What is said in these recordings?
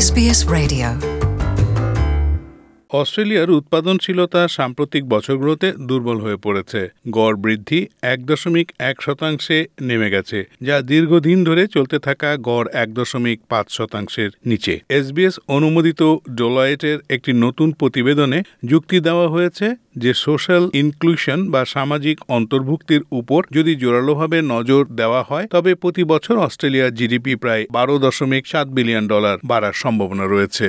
SBS Radio. অস্ট্রেলিয়ার উৎপাদনশীলতা সাম্প্রতিক বছরগুলোতে দুর্বল হয়ে পড়েছে। গড় বৃদ্ধি 1.1% নেমে গেছে, যা দীর্ঘদিন ধরে চলতে থাকা গড় 1.5%-এর নিচে। SBS অনুমোদিত ডেলয়েটের একটি নতুন প্রতিবেদনে যুক্তি দেওয়া হয়েছে যে সোশ্যাল ইনক্লুশন বা সামাজিক অন্তর্ভুক্তির উপর যদি জোরালোভাবে নজর দেওয়া হয়, তবে প্রতি বছর অস্ট্রেলিয়ার জিডিপি প্রায় $12.7 বিলিয়ন বাড়ার সম্ভাবনা রয়েছে।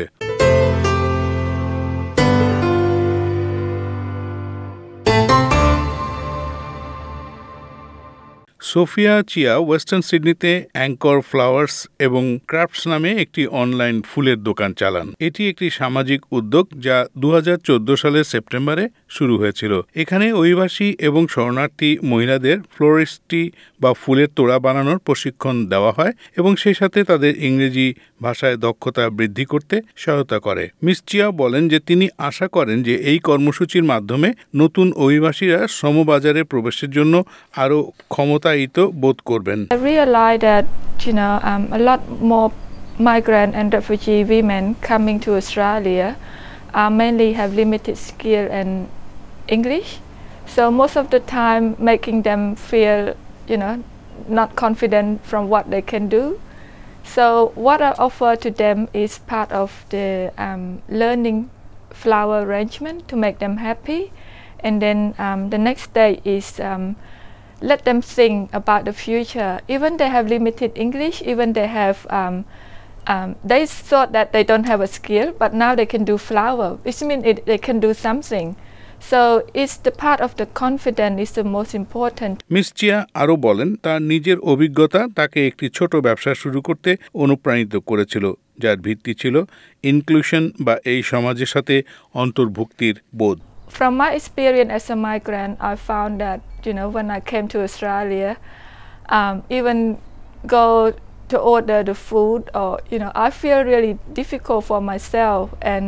সোফিয়া চিয়া ওয়েস্টার্ন সিডনিতে অ্যাঙ্কর ফ্লাওয়ার্স এবং ক্রাফটস নামে একটি অনলাইন ফুলের দোকান চালান। এটি একটি সামাজিক উদ্যোগ যা 2014 সালের সেপ্টেম্বরে শুরু হয়েছিল। এখানে অভিবাসী এবং শরণার্থী মহিলাদের ফ্লোরিস্ট্রি বা ফুলের তোড়া বানানোর প্রশিক্ষণ দেওয়া হয় এবং সেই সাথে তাদের ইংরেজি ভাষায় দক্ষতা বৃদ্ধি করতে সহায়তা করে। মিস চিয়া বলেন যে তিনি আশা করেন যে এই কর্মসূচির মাধ্যমে নতুন অভিবাসীরা শ্রমবাজারে প্রবেশের জন্য আরও ক্ষমতায়িত বোধ করবেন। I realize that a lot more migrant and refugee women coming to Australia mainly have limited skill in English, so most of the time making them feel not confident from what they can do. So what I offer to them is part of the learning flower arrangement to make them happy, and then the next day is let them think about the future. Even they have limited English, even they have they thought that they don't have a skill, but now they can do flower, which means they can do something. So it's the part of the confidence is the most important. Miss Chia আরও বলেন তার নিজের অভিজ্ঞতা তাকে একটি ছোট ব্যবসা শুরু করতে অনুপ্রাণিত করেছিল, যার ভিত্তি ছিল ইনক্লুশন বা এই সমাজের সাথে অন্তর্ভুক্তির বোধ। From my experience as a migrant, I found that when I came to Australia, even go to order the food, or I feel really difficult for myself, and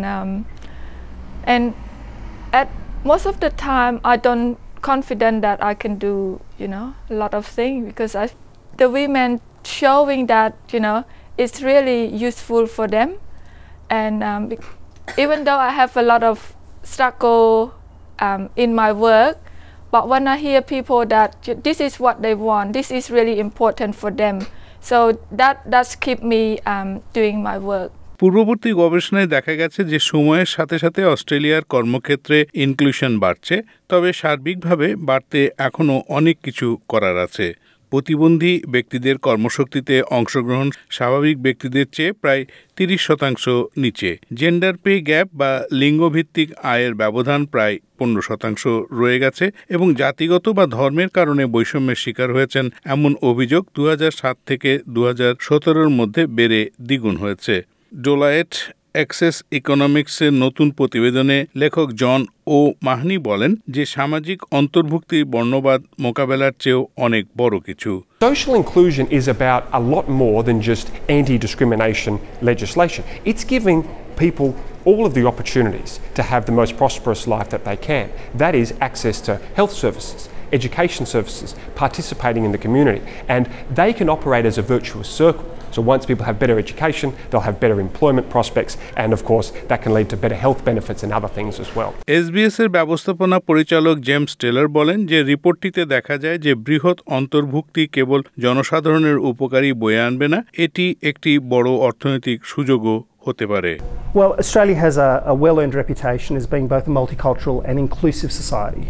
at most of the time I don't confident that I can do a lot of things, because the women showing that it's really useful for them, and even though I have a lot of struggle in my work, but when I hear people that this is what they want, this is really important for them, so that does keep me doing my work. পূর্ববর্তী গবেষণায় দেখা গেছে যে সময়ের সাথে সাথে অস্ট্রেলিয়ার কর্মক্ষেত্রে ইনক্লুশন বাড়ছে, তবে সার্বিকভাবে বাড়তে এখনও অনেক কিছু করার আছে। প্রতিবন্ধী ব্যক্তিদের কর্মশক্তিতে অংশগ্রহণ স্বাভাবিক ব্যক্তিদের চেয়ে প্রায় 30% নিচে। জেন্ডার পে গ্যাপ বা লিঙ্গভিত্তিক আয়ের ব্যবধান প্রায় 15% রয়ে গেছে এবং জাতিগত বা ধর্মের কারণে বৈষম্যের শিকার হয়েছেন এমন অভিযোগ 2007 থেকে 2017 মধ্যে বেড়ে দ্বিগুণ হয়েছে। ডেলয়েট অ্যাক্সেস ইকোনমিক্সের নতুন প্রতিবেদনে লেখক জন ও মাহনি বলেন যে সামাজিক অন্তর্ভুক্তির বর্ণবাদ মোকাবেলার চেয়েও অনেক বড় কিছু। Social inclusion is about a lot more than just anti-discrimination legislation. It's giving people all of the opportunities to have the most prosperous life that they can. That is access to health services, education services, participating in the community, and they can operate as a virtuous circle. So once people have better education, they'll have better employment prospects, and of course that can lead to better health benefits and other things as well. SBS এর ব্যবস্থাপনা পরিচালক James Taylor বলেন যে রিপোর্টটিতে দেখা যায় যে বৃহৎ অন্তর্ভুক্তি কেবল জনসাধারণের উপকারী বয়ে আনবে না, এটি একটি বড় অর্থনৈতিক সুযোগও হতে পারে। Well, Australia has a well-earned reputation as being both a multicultural and inclusive society.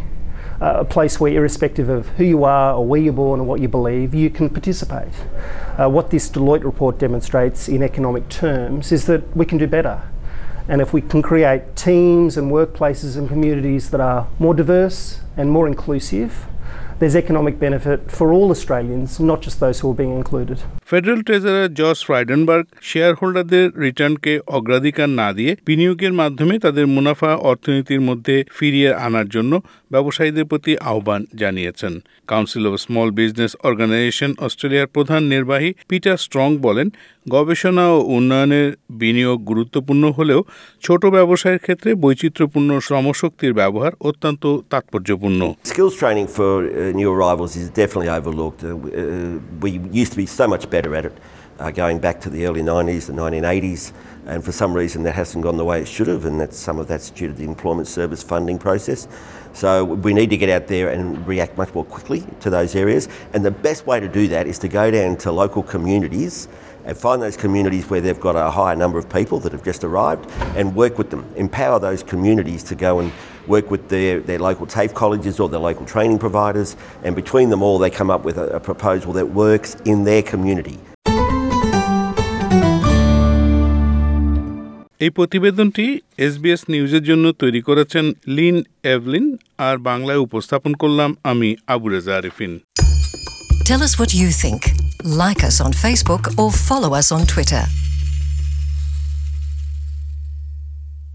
A place where, irrespective of who you are or where you're born or what you believe, you can participate. What this Deloitte report demonstrates in economic terms is that we can do better. And if we can create teams and workplaces and communities that are more diverse and more inclusive, there's economic benefit for all Australians, not just those who are being included. Federal treasurer Josh Frydenberg শেয়ারহোল্ডারদের রিটার্নকে অগ্রাধিকার না দিয়ে বিনিয়োগের মাধ্যমে তাদের মুনাফা অর্থনীতির মধ্যে ফিরিয়ে আনার জন্য ব্যবসায়ীদের প্রতি আহ্বান জানিয়েছেন। Council of Small Business Organisation অস্ট্রেলিয়ার প্রধান নির্বাহী পিটার স্ট্রং বলেন, গবেষণা ও উন্নয়নের বিনিয়োগ গুরুত্বপূর্ণ হলেও ছোট ব্যবসায়ের ক্ষেত্রে বৈচিত্র্যপূর্ণ শ্রমশক্তির ব্যবহার অত্যন্ত তাৎপর্যপূর্ণ। Skills training for new arrivals is definitely overlooked. We used to be so much better at it. going back to the early 90s, the 1980s, and for some reason that hasn't gone the way it should have, and some of that's due to the employment service funding process. So we need to get out there and react much more quickly to those areas, and the best way to do that is to go down to local communities and find those communities where they've got a higher number of people that have just arrived and work with them. Empower those communities to go and work with their local TAFE colleges or their local training providers, and between them all they come up with a proposal that works in their community. এই প্রতিবেদনটি SBS নিউজের জন্য তৈরি করেছেন Lin Evelyn, আর বাংলায় উপস্থাপন করলাম আমি Abu Reza Arifin. Tell us what you think. Like us on Facebook or follow us on Twitter.